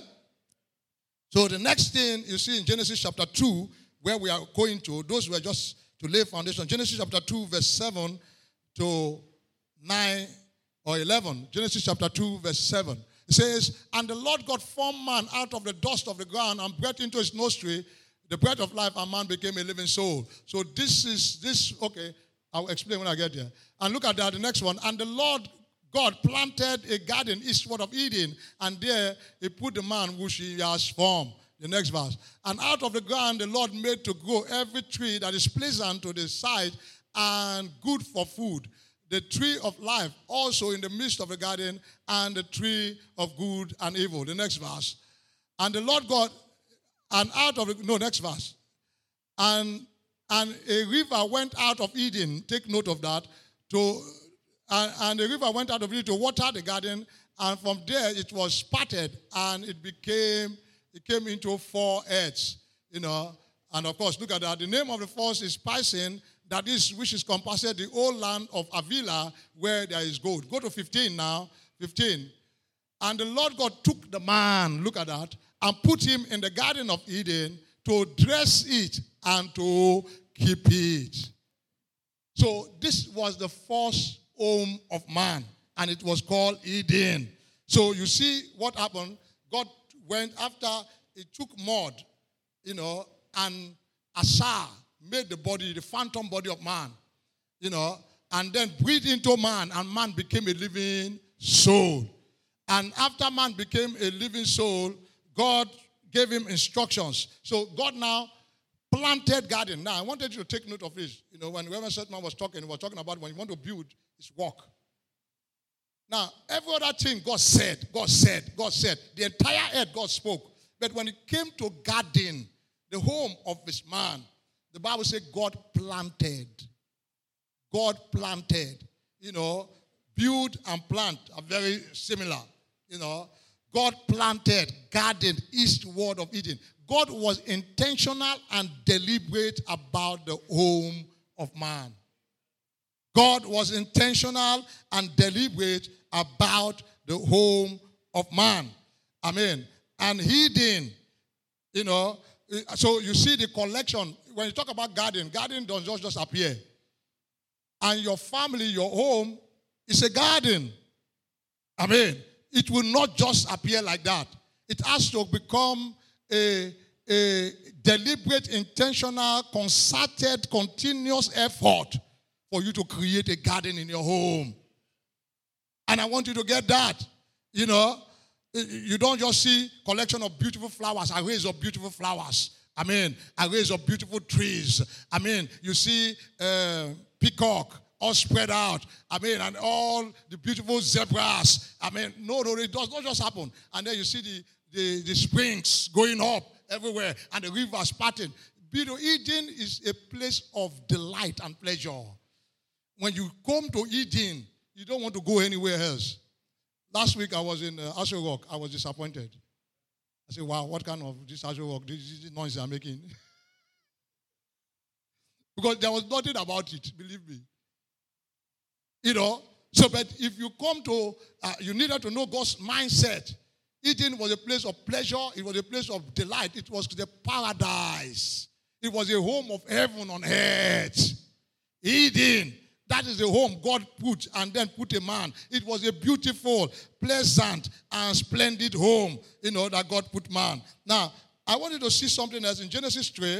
So the next thing you see in Genesis chapter 2, where we are going to, those were just to lay foundation. Genesis chapter 2, verse 7 to 9 or 11. Genesis chapter 2, verse 7. It says, and the Lord God formed man out of the dust of the ground and breathed into his nostril the breath of life, and man became a living soul. So okay, I'll explain when I get there. And look at that, the next one. And the Lord God planted a garden eastward of Eden, and there he put the man which he has formed. The next verse. And out of the ground the Lord made to grow every tree that is pleasant to the sight and good for food. The tree of life also in the midst of the garden, and the tree of good and evil. The next verse. And the Lord God, and out of next verse. And a river went out of Eden. Take note of that. And the river went out of Eden to water the garden, and from there it was parted, and it came into 4 earths, And of course, look at that. The name of the first is Pison, which is compassed the whole land of Avila, where there is gold. Go to 15 now. 15. And the Lord God took the man, look at that, and put him in the garden of Eden to dress it and to keep it. So this was the first home of man, and it was called Eden. So you see what happened. God went after, he took mud, and Asa made the phantom body of man, and then breathed into man, and man became a living soul. And after man became a living soul, God gave him instructions. So God now planted garden. Now, I wanted you to take note of this. When Reverend Setman was talking, he was talking about when you want to build, it's work. Now, every other thing God said. The entire earth God spoke. But when it came to garden, the home of this man, the Bible said God planted. God planted. Build and plant are very similar. God planted, garden, eastward of Eden. God was intentional and deliberate about the home of man. God was intentional and deliberate about the home of man. Amen. And hidden, so you see the collection. When you talk about garden don't just appear. And your family, your home, is a garden. Amen. It will not just appear like that. It has to become a deliberate, intentional, concerted, continuous effort for you to create a garden in your home. And I want you to get that. You don't just see collection of beautiful flowers, arrays of beautiful flowers. Arrays of beautiful trees. You see peacock all spread out. And all the beautiful zebras. No, it does not just happen. And then you see the springs going up everywhere and the rivers parting. Eden is a place of delight and pleasure. When you come to Eden, you don't want to go anywhere else. Last week I was in Asher Rock. I was disappointed. I said, wow, what kind of this Asher Rock, this noise I'm making? Because there was nothing about it, believe me. So but if you come to, you needed to know God's mindset. Eden was a place of pleasure. It was a place of delight. It was the paradise. It was a home of heaven on earth. Eden. That is the home God put and then put a man. It was a beautiful, pleasant, and splendid home, that God put man. Now, I want you to see something else in Genesis 3,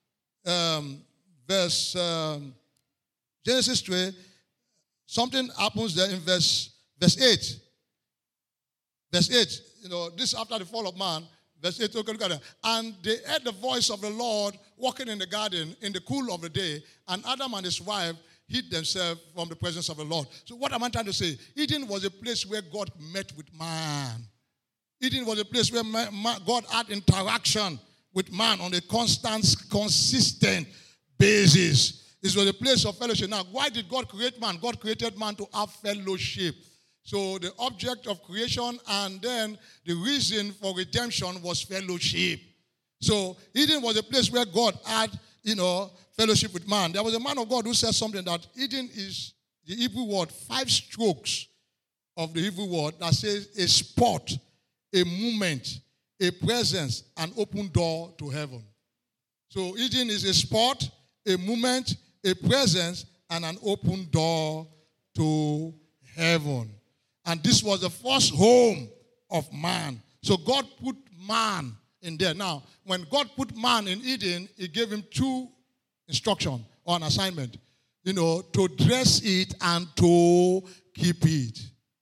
Genesis 3, something happens there in verse 8. Verse 8, this after the fall of man, verse 8, look at that. And they heard the voice of the Lord walking in the garden in the cool of the day, and Adam and his wife hid themselves from the presence of the Lord. So what am I trying to say? Eden was a place where God met with man. Eden was a place where God had interaction with man on a constant, consistent basis. It was a place of fellowship. Now, why did God create man? God created man to have fellowship. So the object of creation and then the reason for redemption was fellowship. So Eden was a place where God had, fellowship with man. There was a man of God who said something that Eden is the Hebrew word, 5 strokes of the Hebrew word that says a spot, a movement, a presence, an open door to heaven. So Eden is a spot, a movement, a presence, and an open door to heaven. And this was the first home of man. So God put man in there. Now, when God put man in Eden, he gave him 2 instructions or an assignment. To dress it and to keep it.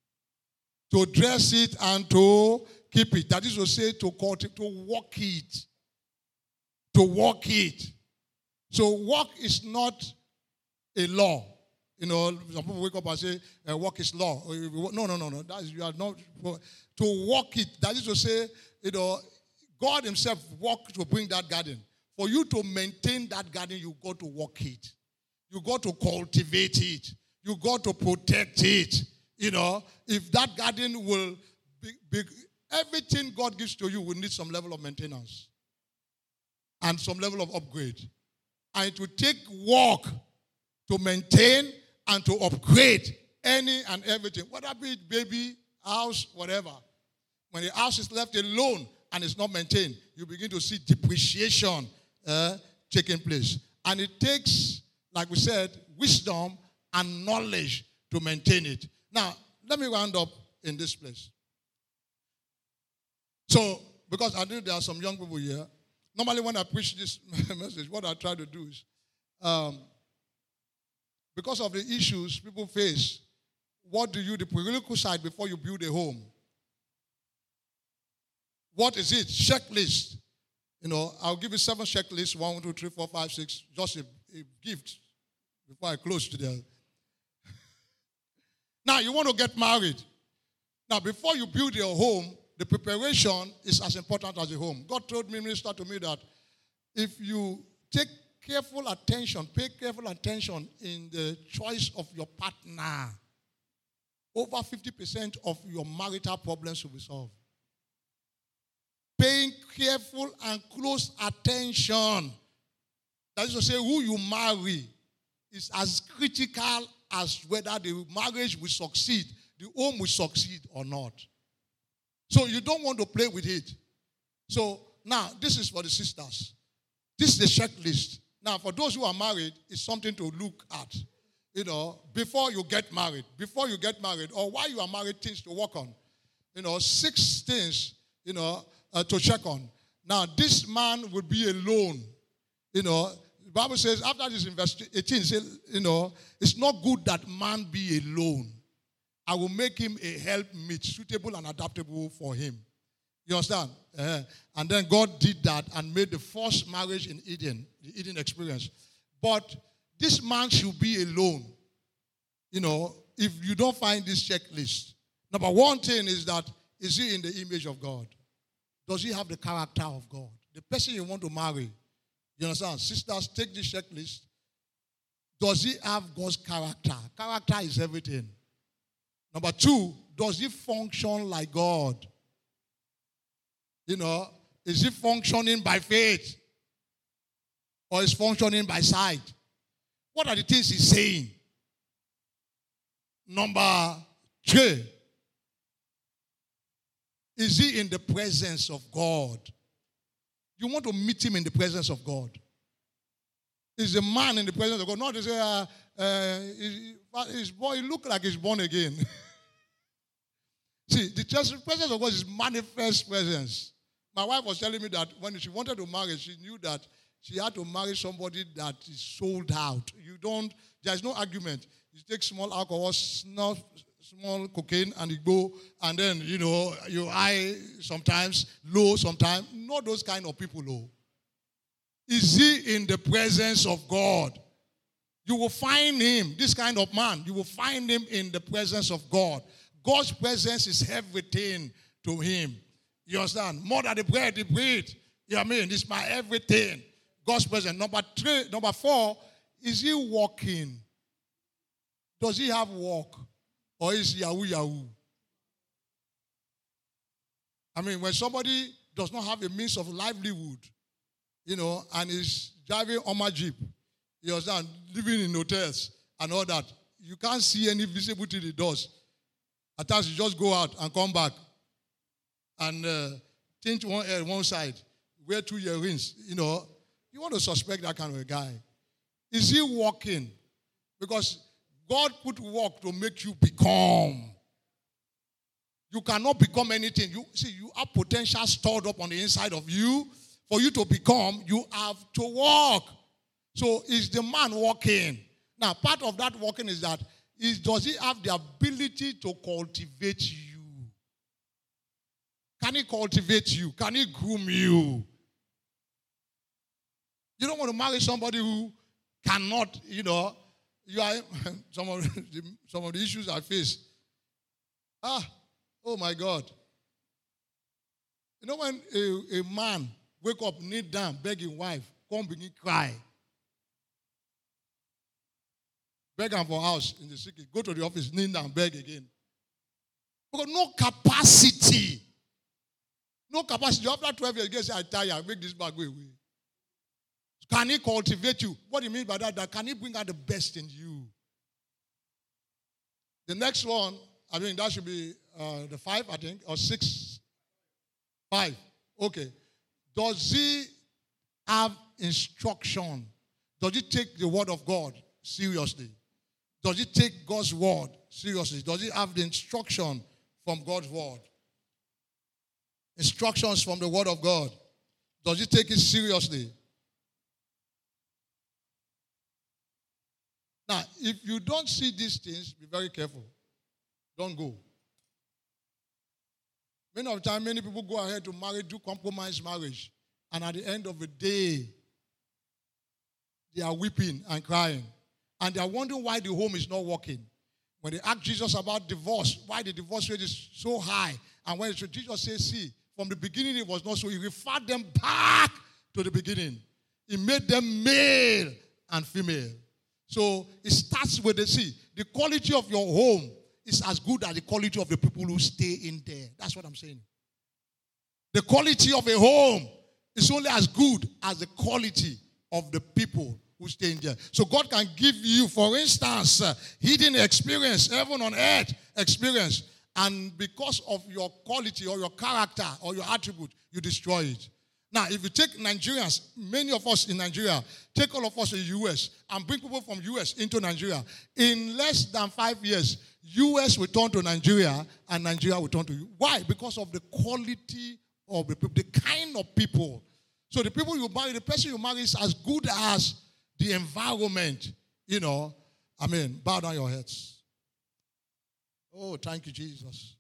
To dress it and to keep it. That is to say, to walk it. To walk it. So walk is not a law. Some people wake up and say, walk is law. No. That is, you are not. To walk it, that is to say, God himself walked to bring that garden. For you to maintain that garden, you got to walk it. You got to cultivate it. You got to protect it. If that garden will be everything God gives to you will need some level of maintenance and some level of upgrade. And it will take work to maintain and to upgrade any and everything, whether be it baby, house, whatever. When the house is left alone and it's not maintained, you begin to see depreciation taking place. And it takes, like we said, wisdom and knowledge to maintain it. Now, let me round up in this place. So, because I know there are some young people here, normally when I preach this message, what I try to do is, because of the issues people face, what do the prerequisite before you build a home? What is it? Checklist. I'll give you 7 checklists, 1, 2, 3, 4, 5, 6, just a gift before I close today. Now, you want to get married. Now, before you build your home, the preparation is as important as the home. God told me, minister to me, that if you take careful attention, pay careful attention in the choice of your partner, over 50% of your marital problems will be solved. Paying careful and close attention. That is to say, who you marry is as critical as whether the marriage will succeed, the home will succeed or not. So you don't want to play with it. So now, this is for the sisters. This is the checklist. Now, for those who are married, it's something to look at. Before you get married. Before you get married, or while you are married, things to work on. 6 things, to check on. Now, this man would be alone. The Bible says, after this in verse 18, it says, it's not good that man be alone. I will make him a helpmeet, suitable and adaptable for him. You understand? And then God did that and made the first marriage in Eden, the Eden experience. But this man should be alone. If you don't find this checklist. Number one thing is that, is he in the image of God? Does he have the character of God? The person you want to marry. You understand? Sisters, take this checklist. Does he have God's character? Character is everything. Number 2, does he function like God? Is he functioning by faith? Or is functioning by sight? What are the things he's saying? Number 3, is he in the presence of God? You want to meet him in the presence of God. Is a man in the presence of God? Not to say, he look like he's born again. See, the presence of God is manifest presence. My wife was telling me that when she wanted to marry, she knew that she had to marry somebody that is sold out. There's no argument. You take small alcohol, small cocaine, and you go, and then, you high sometimes, low sometimes. Not those kind of people, though. Is he in the presence of God? You will find him, this kind of man, you will find him in the presence of God. God's presence is everything to him. You understand? More than the bread he breathed. You know what I mean? It's my everything. God's presence. Number 4, is he walking? Does he have walk? Or is he yahoo? I mean, when somebody does not have a means of livelihood, and is driving on my Jeep, you understand, living in hotels and all that, you can't see any visible till he does. At times you just go out and come back and tint one side, wear 2 earrings, you want to suspect that kind of a guy. Is he walking? Because God put work to make you become. You cannot become anything. You have potential stored up on the inside of you. For you to become, you have to walk. So is the man walking? Now, part of that walking is that, does he have the ability to cultivate you? Can he cultivate you? Can he groom you? You don't want to marry somebody who cannot, you are some of the issues I face. Oh my God. When a man wake up, kneel down, beg his wife, come begin cry. Beg him for house in the city. Go to the office, kneel down, beg again. Because no capacity. No capacity. After 12 years, you get say, I tire, make this bag go away. Can he cultivate you? What do you mean by that? That can he bring out the best in you? The next one, that should be the 5, I think, or 6. 5. Okay. Does he have instruction? Does he take the word of God seriously? Does he take God's word seriously? Does he have the instruction from God's word? Instructions from the word of God. Does he take it seriously? Now, if you don't see these things, be very careful. Don't go. Many of the time, many people go ahead to marry, do compromise marriage. And at the end of the day, they are weeping and crying. And they are wondering why the home is not working. When they ask Jesus about divorce, why the divorce rate is so high. And when Jesus says, see, from the beginning it was not so. He referred them back to the beginning. He made them male and female. So it starts with the quality of your home is as good as the quality of the people who stay in there. That's what I'm saying. The quality of a home is only as good as the quality of the people who stay in there. So God can give you, for instance, hidden experience, heaven on earth experience. And because of your quality or your character or your attribute, you destroy it. Now, if you take Nigerians, many of us in Nigeria, take all of us in the U.S. and bring people from U.S. into Nigeria, in less than 5 years, U.S. will turn to Nigeria and Nigeria will turn to you. Why? Because of the quality of the people, the kind of people. So the people you marry, the person you marry is as good as the environment, bow down your heads. Oh, thank you, Jesus.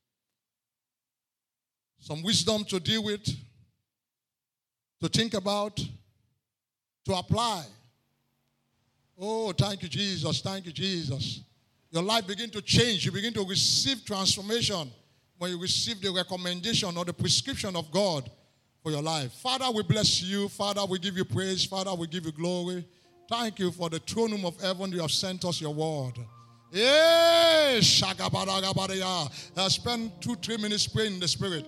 Some wisdom to deal with, to think about, to apply. Oh, thank you, Jesus. Thank you, Jesus. Your life begin to change. You begin to receive transformation when you receive the recommendation or the prescription of God for your life. Father, we bless you. Father, we give you praise. Father, we give you glory. Thank you for the throne room of heaven. You have sent us your word. Spend 2-3 minutes praying in the spirit.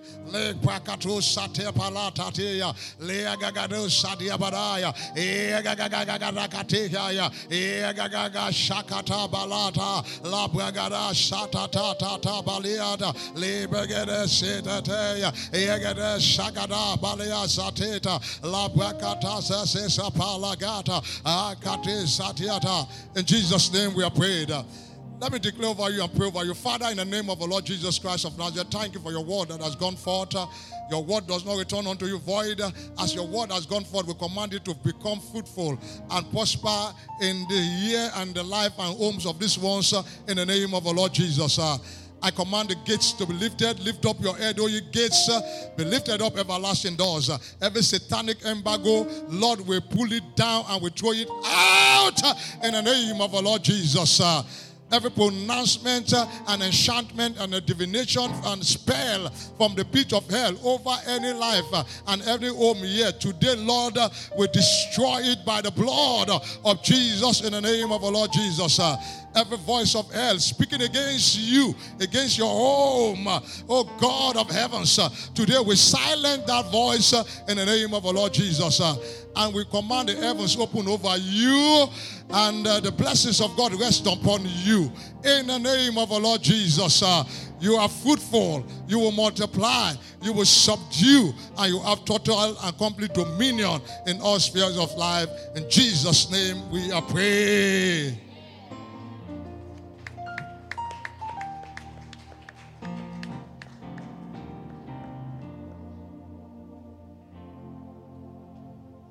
In Jesus' name we are prayed. Let me declare over you and pray over you. Father, in the name of the Lord Jesus Christ of Nazareth, thank you for your word that has gone forth. Your word does not return unto you void. As your word has gone forth, we command it to become fruitful and prosper in the year and the life and homes of these ones in the name of the Lord Jesus. I command the gates to be lifted. Lift up your head, O ye gates. Be lifted up, everlasting doors. Every satanic embargo, Lord, we pull it down and we throw it out in the name of the Lord Jesus. Every pronouncement and enchantment and a divination and spell from the pit of hell over any life and every home here today, Lord, we destroy it by the blood of Jesus in the name of the Lord Jesus. Every voice of hell speaking against you, against your home, oh God of heavens, today we silence that voice in the name of the Lord Jesus. And we command the heavens open over you and the blessings of God rest upon you. In the name of the Lord Jesus, you are fruitful, you will multiply, you will subdue, and you have total and complete dominion in all spheres of life. In Jesus' name we are praying.